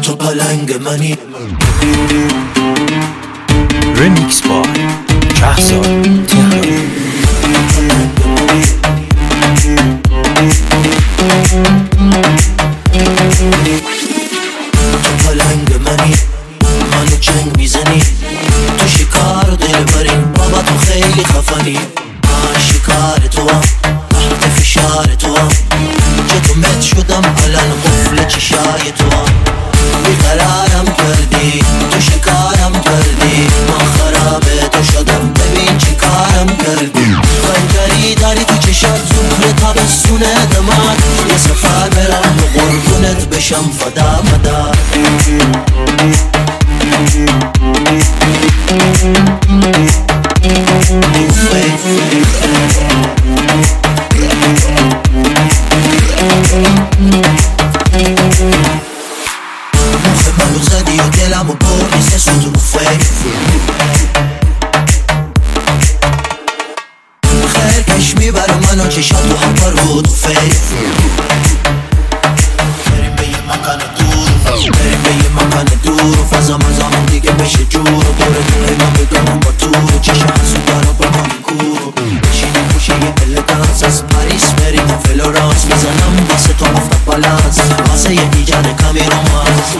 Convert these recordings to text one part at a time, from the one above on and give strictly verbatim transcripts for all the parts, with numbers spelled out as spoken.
تو پلنگ منی. رمیکس با کهسان تهرانی. تو پلنگ منی، منو چنگ میزنی، تو شکار و دلبری، بابا تو خیلی خفنی. من شکار تو هم، تحت فشار تو هم، چه تو مت شدم الان قفل چشای تو هم. بیقرارم کردی، تو شکارم کردی، من خرابه تو شدم، ببین چی کارم کردی. خنجری داری تو چشات، زهر تابستونه دمار، یه سفر برم و قربونت بشم فدا مدار. مخ منو زدی و دلمو بردی سه سطوفه. خیر کش میبره منو چشات و هم پرود و فیر. بریم به یه مکان دور، بریم به یه مکان دور و فضا مزامون دیگه بشه جور و دوره دوره من بدونم با تو چشم حسودارا با من کور. بشینیم پوشه یه الگانس، از پاریس بریم تا فلورانس، میزنم واسه تو افتاد بالانس، واسه یه ایجاد کمی رومانس.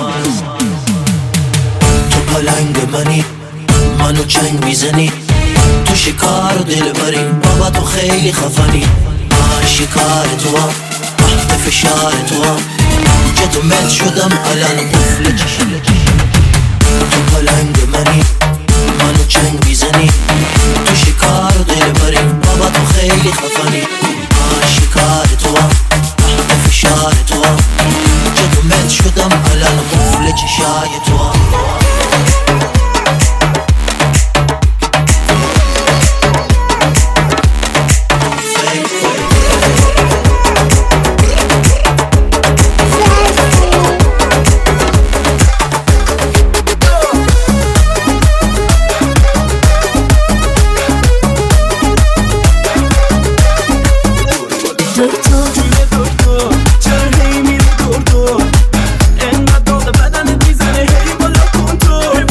تو پلنگ منی، منو چنگ میزنی، تو شکار و دلبری، بابا تو خیلی خفنی. من شکار تو هم، تحت فشار تو هم، چه تو مت شدم الان قفل چشم. تو پلنگ منی، منو چنگ میزنی، تو شکار و دلبری، بابا تو خیلی خفنی. من شکار تو هم، تحت فشار تو هم، چه تو مت شدم الان قفل چشای تو هم. چرا هی میری دور دور، انقدر داغ بدنت میزنه هی بالا کن تو.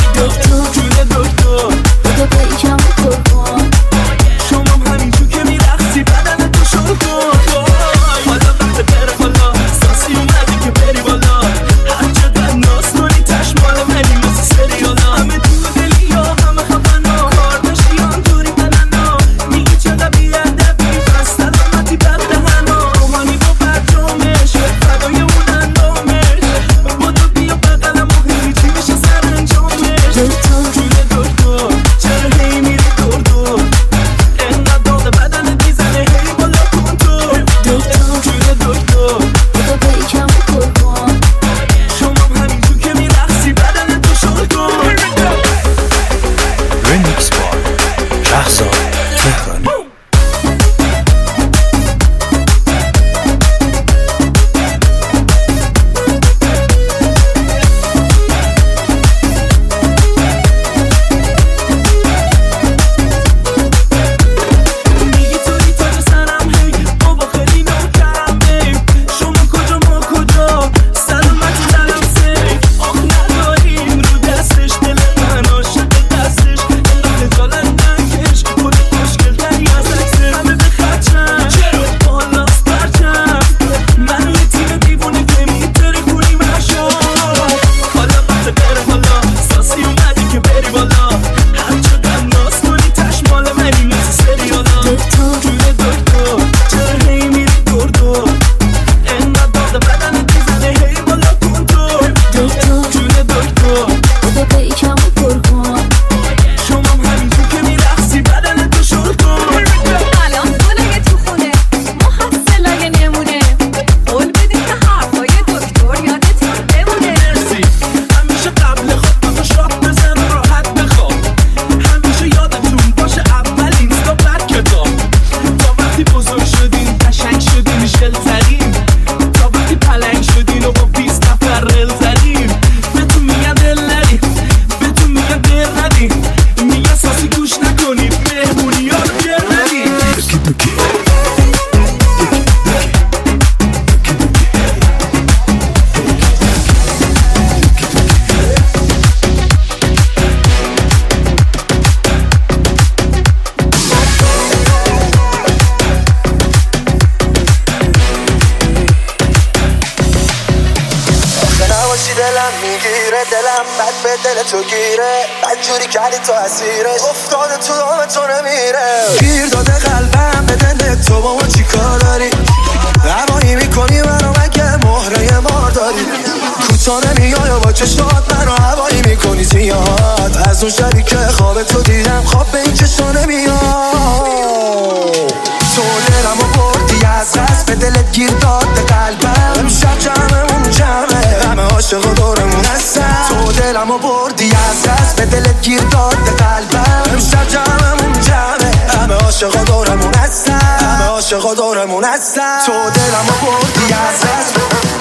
باشی دلم میگیره، دلم بد به دل تو گیره، بد جوری کردی تو اسیرش، افتاده تو دام تو نمیره. گیر داده قلبم به دل تو، با ما چی کار داری؟ هوایی میکنی منو مگه مهره مار داری؟ کوتا نمیای و با چشات منو هوایی میکنی زیاد، از اون شبی که خواب تو دیدم خواب به این چشا نمیاد. تو دلمو بردی از دست، به دلت گیر داده قلبم، امشب جمعمون جمعه، همه عاشق دورمون هستن. تو دلمو بردی از دست، به دلت گیر داده قلبم، امشب جمعمون جمعه، همه عاشق دورمون هستن، همه عاشق دورمون هستن. تو دلمو بردی از دست،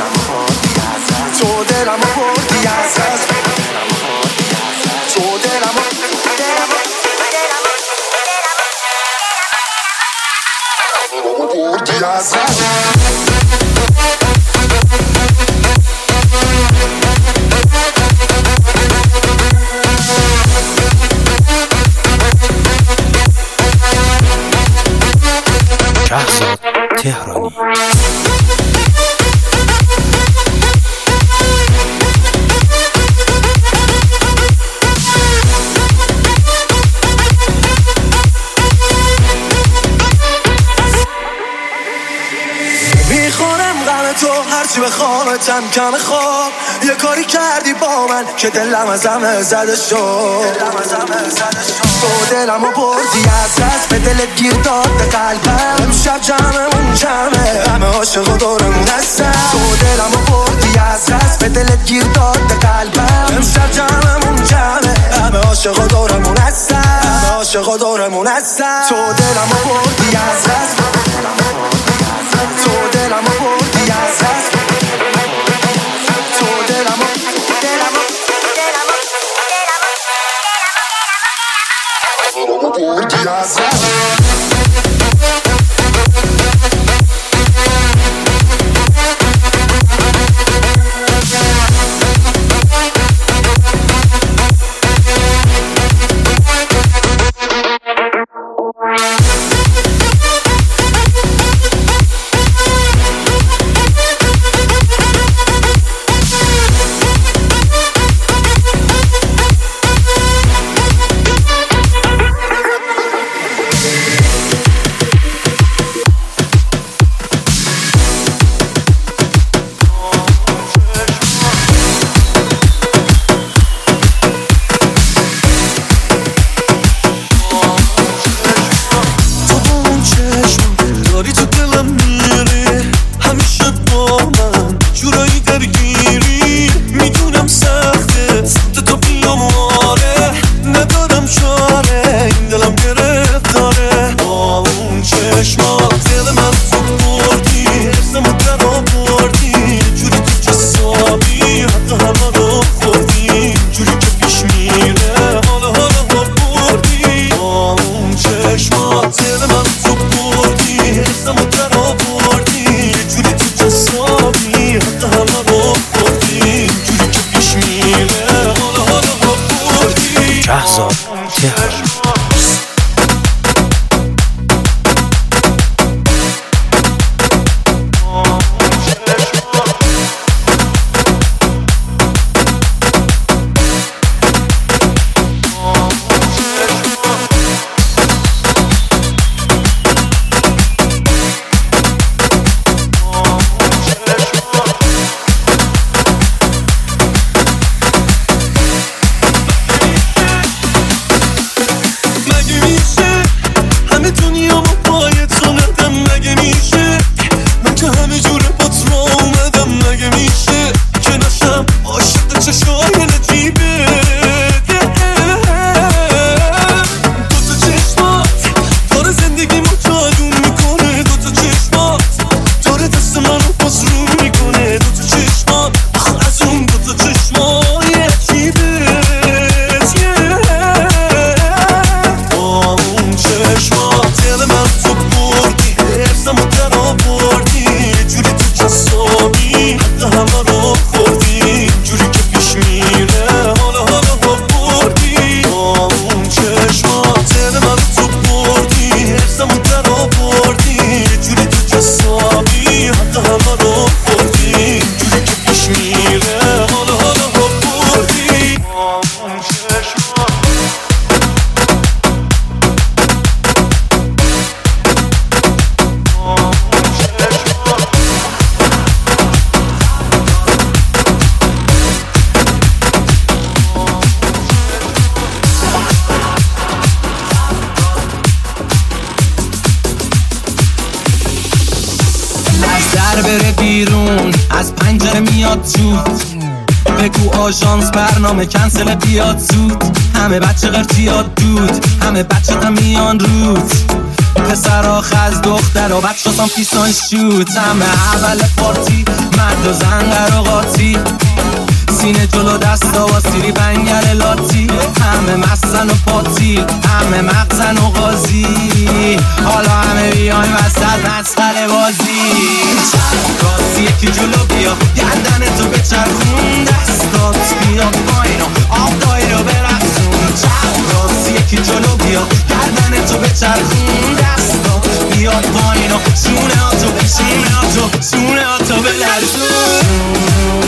تو دلمو بردی از دست، تو دلمو بردی از دست. شهرزاد تهرانی. میخورم غم تو هرچی بخوامتم کم خواب، یه کاری کردی با من که دلم از همه زده شد. تو دلمو بردی از دست، به دلت گیر داده قلبم، امشب جمعمون جمعه، همه عاشق دورمون هستن. تو دلمو بردی از دست، به دلت گیر داده قلبم، امشب جمعمون جمعه، همه عاشق دورمون هستن، همه عاشق دورمون هستن. تو دلمو بردی از دست، تو دلمو بردی از دست، تو دلمو دلمو دلمو بردی از دست. میاد تو. بگو آژانس برنامه کنسل بیاد زود. همه بچه قرتیاد دود، همه بچه تا میان رود. پسرها خز دختر و بچه سام پیسان شود. همه اول پارتی مرد و زن قراقاتی. سینه جلو دستا و سیری بنگر لاتی. همه مستن و پاتی، همه مغزن و غازی. حالا همه بیایم وسط مسخره بازی. راستی یکی جلو بیا، گردن تو بچرخون. دستات بیا پایین و آب دایی رو برقصون. راستی یکی جلو بیا، گردن تو بچرخون. دستات بیا پایین و سونه ها تو سونه ها تو سونه ها تو بلرزون.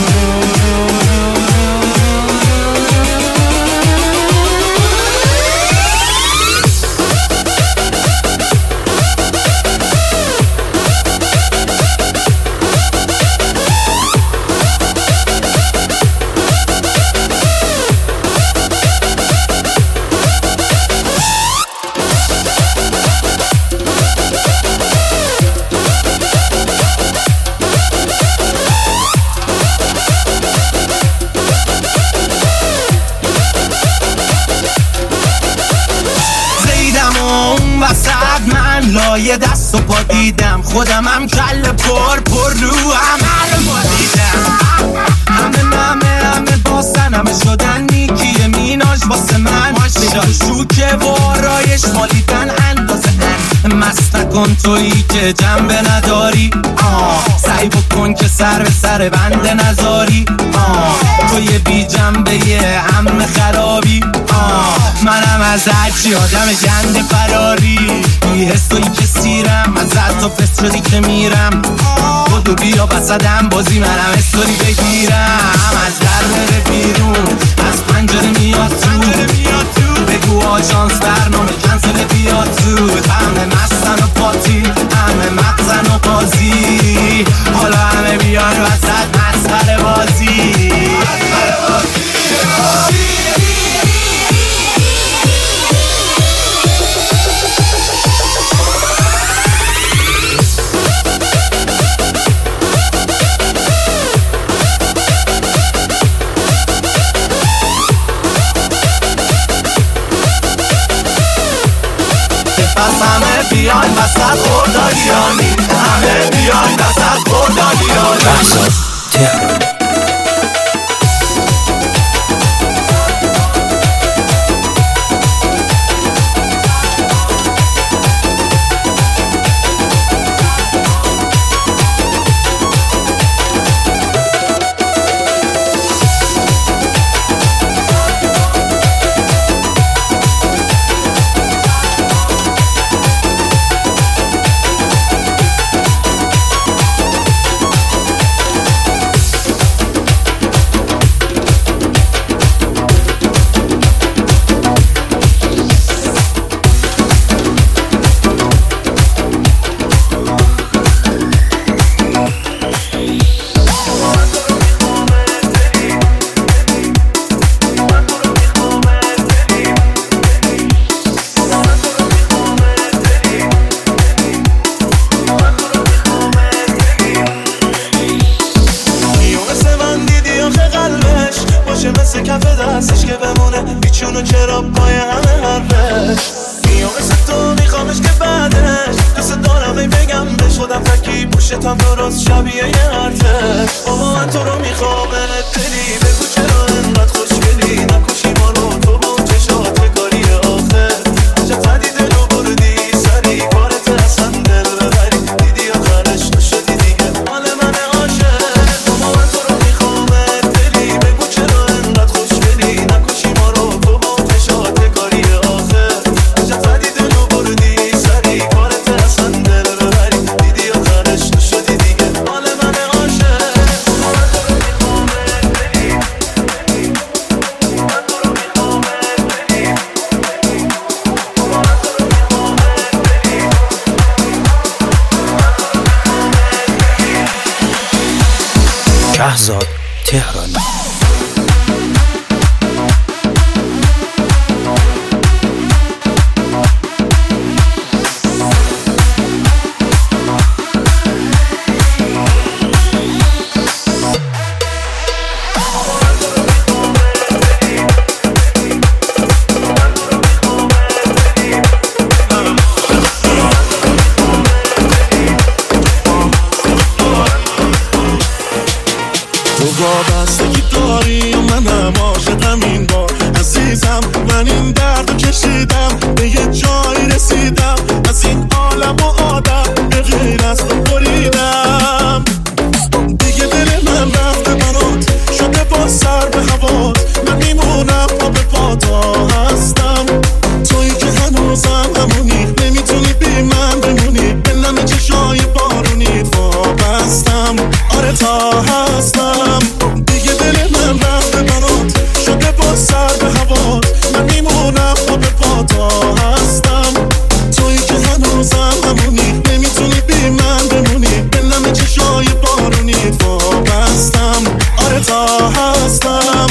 لایه دست و پا دیدم، خودم هم کل پر پر رو عمل ما دیدم. همه همه همه باسن، همه شدن نیکیه میناژ واسه من. نگاه شوکه و آرایش مالیدن اندازه ان. مستکن تویی که جنبه نداری. آه سعی بکن که سر به سر بنده نذاری. آه توی بی جنبه یه همه خرابی. آه منم از هرچی آدم گنده فراری. بی حسایی که سیرم، از حتی فست شدی که میرم. خودو بیا بسدم بازی منم استوری بگیرم. از در بره بیرون، از پنجره میاد تو. بگو آژانس برنامه کنسل بیاد زود. همه مستن و پاتی، همه مغزن و قاضی. حالا همه بیان وسط مسخره بازی. پس همه بیاین وسط خوردالیانی. همه بیاین وسط خوردالیانی. شهرزاد تهرانی. مثل کف دستش که بمونه بیچونو چرا پای همه حرفش. میام مثل تو میخوامش که بعدش دوست دارم ای بگم بهش. خودم فکی پوشتم درست شبیه یه ارتش. بابا من تو رو میخوام دلی. بگو چرا انقدر خوشگلی، نکشی ما رو تو با اون چشات کاری آخر. عجب فدی دلو بردی سری، کارت اصلا دل ببری. دیدی آخرش تو شدی دیگه مال من عاشق. بابا من تو رو میخوام دلی. بگو چرا انقدر خوشگلی، نکشی ما رو تو با اون چشات کاری آخر. عجب فدی دلو بردی سری، کارت اصلا دل ببری. دیدی آخرش تو شدی دیگه مال من عاشق. بابا من تو رو میخوام دلی. من تو رو میخوام دلی. بابا من تو رو میخوام دلی. شهرزاد تهرانی. سر به هوا من میمونم پا به پاتا هستم تویی که هنوزم همونی نمیتونی بی من بمونی به نم چشای بارونی وابستم آره تا هستم دیگه دل من رفته برات شده با سر به هوا من میمونم پا به پاتا هستم تویی که هنوزم همونی نمیتونی بی من بمونی به نم چشای بارونی وابستم آره تا هستم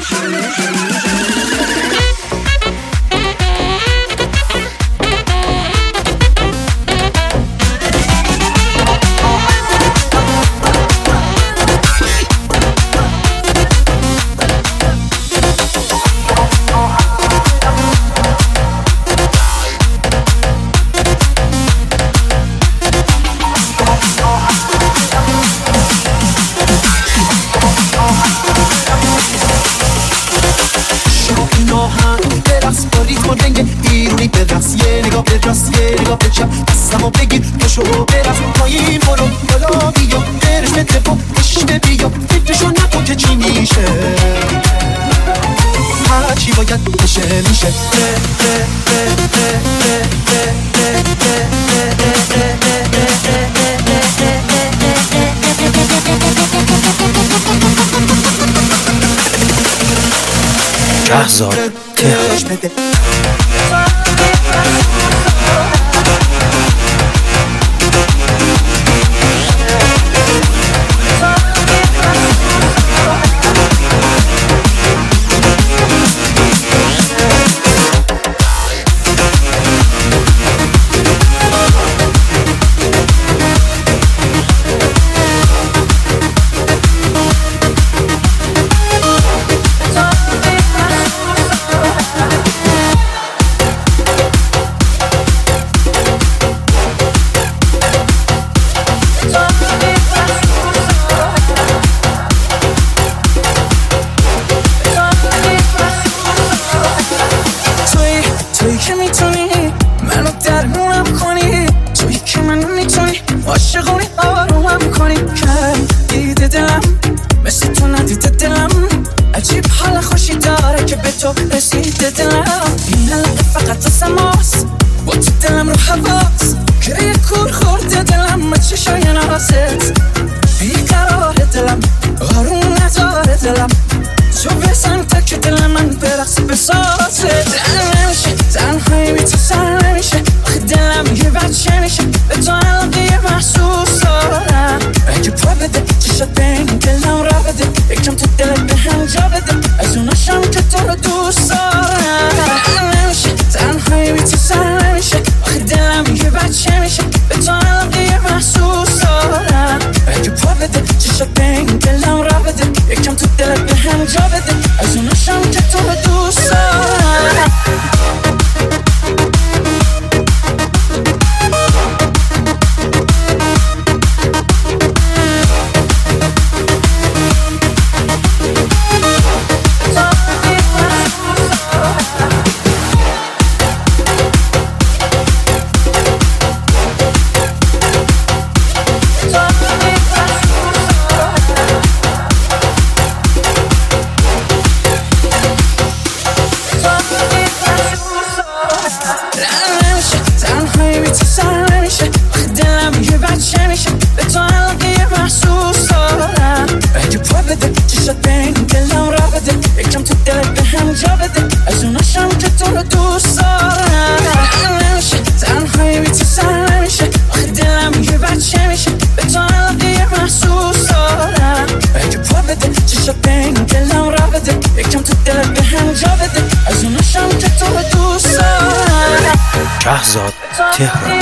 شهرزاد تهران. رسيت دلم این حلقه فقط سماس با تو دلم رو حواس گریه کور خورده دلم ما چشای نازت بیقرار دلم آروم نداره دلم تو بزن تا که دل من برقص بسازه دل نمیشه تنهایی بی تو سر نمیشه آخه دلم یه بچه میشه به تو علاقه محسوس دارم اگه پا بده چشات بین دلم را بده یکم تو دلت به هم جا بده از اوناشم که تو رو دوست دارم دل نمیشه تنهایی بی تو سر نمیشه آخه دلم یه بچه میشه به تو علاقه محسوس دارم اگه پا بده چشات بین دلم را بده یکم تو دلت به هم جا بده از اوناشم که تو رو دوست دارم شهرزاد تهران.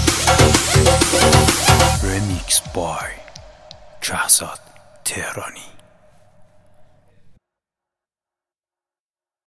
Remix by شهرزاد تهرانی.